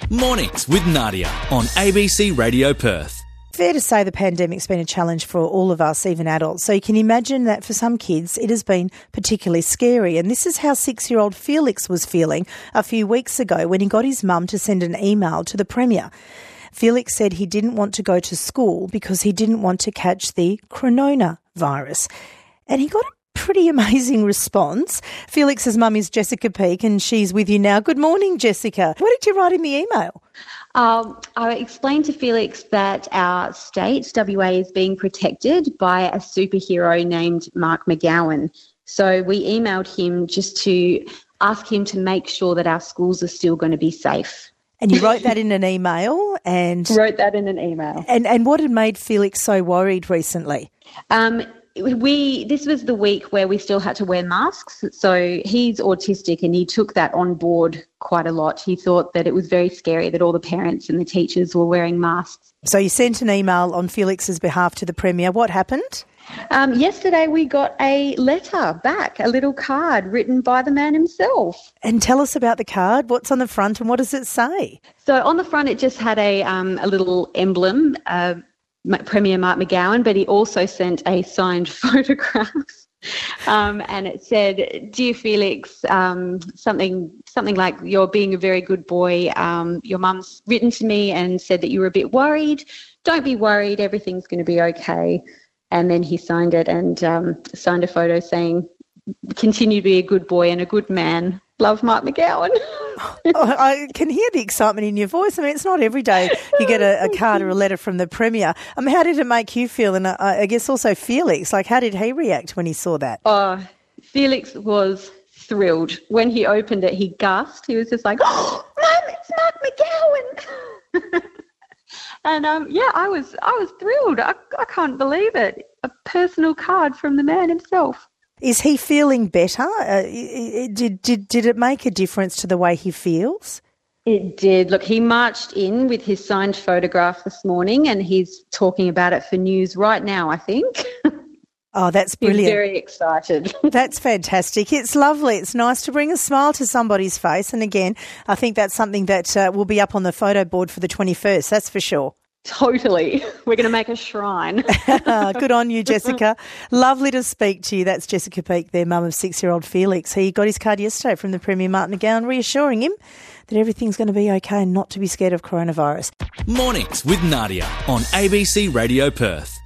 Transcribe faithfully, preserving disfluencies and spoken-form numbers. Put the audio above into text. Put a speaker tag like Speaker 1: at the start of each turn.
Speaker 1: Mornings with Nadia on A B C Radio Perth.
Speaker 2: Fair to say the pandemic's been a challenge for all of us, even adults. So you can imagine that for some kids it has been particularly scary. And this is how six-year-old Felix was feeling a few weeks ago when he got his mum to send an email to the Premier. Felix said he didn't want to go to school because he didn't want to catch the coronavirus. And he got a pretty amazing response. Felix's mum is Jessica Peake and she's with you now. Good morning, Jessica. What did you write in the email?
Speaker 3: Um, I explained to Felix that our state, W A, is being protected by a superhero named Mark McGowan. So we emailed him just to ask him to make sure that our schools are still going to be safe.
Speaker 2: And you wrote that in an email? and
Speaker 3: Wrote that in an email.
Speaker 2: And, and what had made Felix so worried recently?
Speaker 3: Um We this was the week where we still had to wear masks. So he's autistic and he took that on board quite a lot. He thought that it was very scary that all the parents and the teachers were wearing masks.
Speaker 2: So you sent an email on Felix's behalf to the Premier. What happened?
Speaker 3: Um, yesterday we got a letter back, a little card written by the man himself.
Speaker 2: And tell us about the card. What's on the front and what does it say?
Speaker 3: So on the front it just had a um, a little emblem, uh, Premier Mark McGowan, but he also sent a signed photograph, um, and it said, "Dear Felix, um, something something like you're being a very good boy. Um, your mum's written to me and said that you were a bit worried. Don't be worried. Everything's going to be okay." And then he signed it and um, signed a photo saying, "Continue to be a good boy and a good man. Love, Mark McGowan."
Speaker 2: Oh, I can hear the excitement in your voice. I mean, it's not every day you get a, a card or a letter from the Premier. I mean, how did it make you feel? And uh, I guess also Felix, like how did he react when he saw that?
Speaker 3: Oh, Felix was thrilled. When he opened it, he gasped. He was just like, "Oh, Mum, it's Mark McGowan." And um, yeah, I was I was thrilled. I, I can't believe it. A personal card from the man himself.
Speaker 2: Is he feeling better? Uh, did, did, did it make a difference to the way he feels?
Speaker 3: It did. Look, he marched in with his signed photograph this morning and he's talking about it for news right now, I think.
Speaker 2: Oh, that's brilliant.
Speaker 3: He's very excited.
Speaker 2: That's fantastic. It's lovely. It's nice to bring a smile to somebody's face. And again, I think that's something that uh, will be up on the photo board for the twenty-first, that's for sure.
Speaker 3: Totally. We're going to make a shrine.
Speaker 2: Good on you, Jessica. Lovely to speak to you. That's Jessica Peake, their mum of six-year-old Felix. He got his card yesterday from the Premier Mark McGowan, reassuring him that everything's going to be okay and not to be scared of coronavirus.
Speaker 1: Mornings with Nadia on A B C Radio Perth.